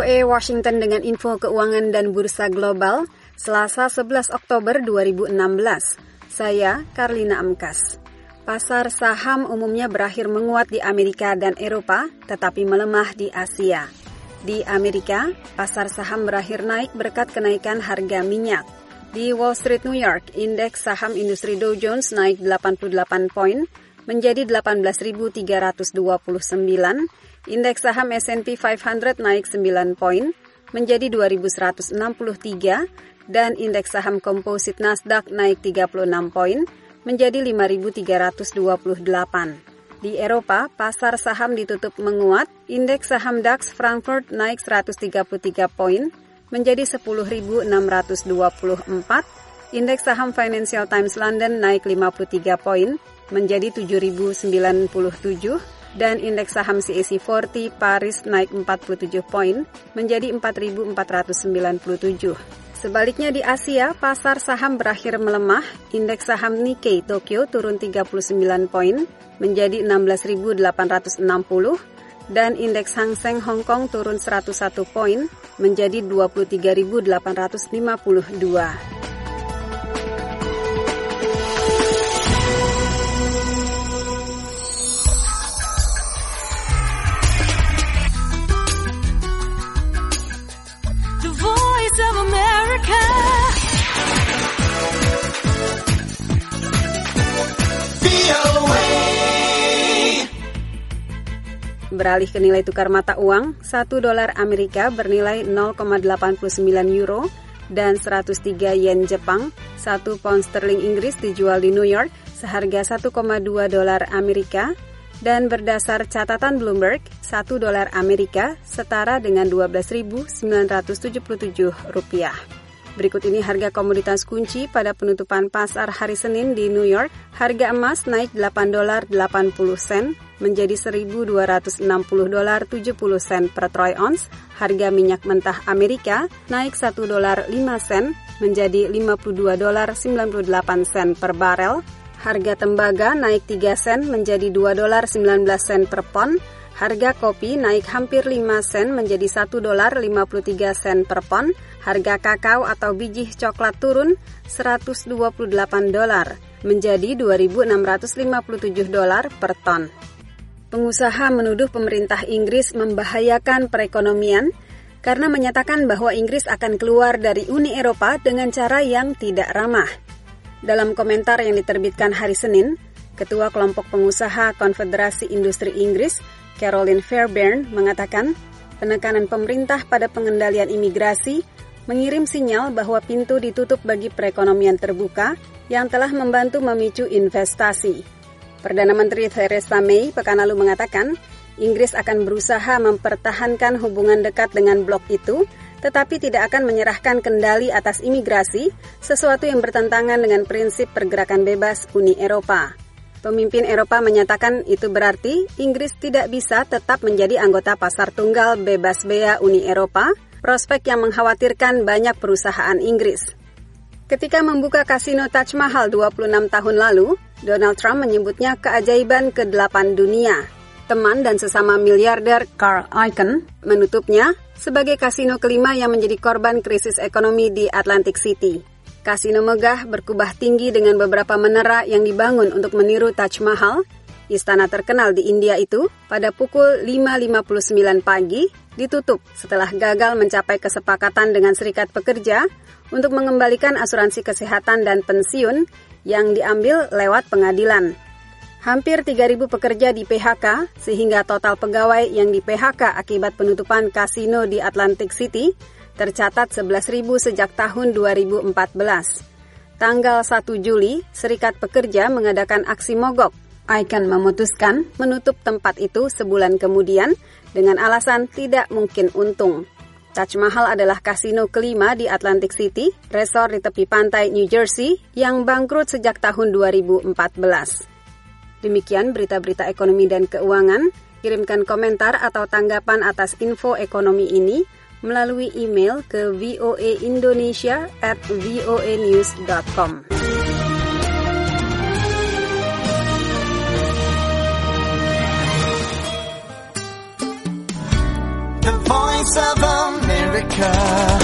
VOA Washington dengan info keuangan dan bursa global, Selasa 11 Oktober 2016. Saya Karlina Amkas. Pasar saham umumnya berakhir menguat di Amerika dan Eropa, tetapi melemah di Asia. Di Amerika, pasar saham berakhir naik berkat kenaikan harga minyak. Di Wall Street, New York, indeks saham industri Dow Jones naik 88 poin, menjadi 18.329. Indeks saham S&P 500 naik 9 poin, menjadi 2.163, dan indeks saham komposit Nasdaq naik 36 poin, menjadi 5.328. Di Eropa, pasar saham ditutup menguat, indeks saham DAX Frankfurt naik 133 poin, menjadi 10.624, indeks saham Financial Times London naik 53 poin, menjadi 7.097, dan indeks saham CAC 40 Paris naik 47 poin, menjadi 4.497. Sebaliknya di Asia, pasar saham berakhir melemah, indeks saham Nikkei Tokyo turun 39 poin, menjadi 16.860, dan indeks Hang Seng Hong Kong turun 101 poin, menjadi 23.852. Beralih ke nilai tukar mata uang, 1 dolar Amerika bernilai 0,89 euro dan 103 yen Jepang. 1 pound sterling Inggris dijual di New York seharga 1,2 dolar Amerika, dan berdasar catatan Bloomberg, 1 dolar Amerika setara dengan 12.977 rupiah. Berikut ini harga komoditas kunci pada penutupan pasar hari Senin di New York. Harga emas naik 8 dolar 80 sen menjadi 1.260 dolar 70 sen per troy ounce. Harga minyak mentah Amerika naik 1 dolar 5 sen menjadi 52 dolar 98 sen per barel. Harga tembaga naik 3 sen menjadi 2 dolar 19 sen per pon. Harga kopi naik hampir 5 sen menjadi 1 dolar 53 sen per pon. Harga kakao atau biji coklat turun 128 dolar menjadi 2.657 dolar per ton. Pengusaha menuduh pemerintah Inggris membahayakan perekonomian karena menyatakan bahwa Inggris akan keluar dari Uni Eropa dengan cara yang tidak ramah. Dalam komentar yang diterbitkan hari Senin, Ketua Kelompok Pengusaha Konfederasi Industri Inggris, Caroline Fairbairn, mengatakan penekanan pemerintah pada pengendalian imigrasi mengirim sinyal bahwa pintu ditutup bagi perekonomian terbuka yang telah membantu memicu investasi. Perdana Menteri Theresa May pekan lalu mengatakan, Inggris akan berusaha mempertahankan hubungan dekat dengan blok itu, tetapi tidak akan menyerahkan kendali atas imigrasi, sesuatu yang bertentangan dengan prinsip pergerakan bebas Uni Eropa. Pemimpin Eropa menyatakan itu berarti Inggris tidak bisa tetap menjadi anggota pasar tunggal bebas bea Uni Eropa, prospek yang mengkhawatirkan banyak perusahaan Inggris. Ketika membuka kasino Taj Mahal 26 tahun lalu, Donald Trump menyebutnya keajaiban ke-8 dunia. Teman dan sesama miliarder Carl Icahn menutupnya sebagai kasino kelima yang menjadi korban krisis ekonomi di Atlantic City. Kasino megah berkubah tinggi dengan beberapa menara yang dibangun untuk meniru Taj Mahal. Istana terkenal di India itu pada pukul 5.59 pagi ditutup setelah gagal mencapai kesepakatan dengan serikat pekerja untuk mengembalikan asuransi kesehatan dan pensiun yang diambil lewat pengadilan. Hampir 3.000 pekerja di PHK sehingga total pegawai yang di PHK akibat penutupan kasino di Atlantic City tercatat 11.000 sejak tahun 2014. Tanggal 1 Juli, serikat pekerja mengadakan aksi mogok. Icahn memutuskan menutup tempat itu sebulan kemudian dengan alasan tidak mungkin untung. Taj Mahal adalah kasino kelima di Atlantic City, resort di tepi pantai New Jersey yang bangkrut sejak tahun 2014. Demikian berita-berita ekonomi dan keuangan. Kirimkan komentar atau tanggapan atas info ekonomi ini melalui email ke voaindonesia@voanews.com. The Voice of mereka.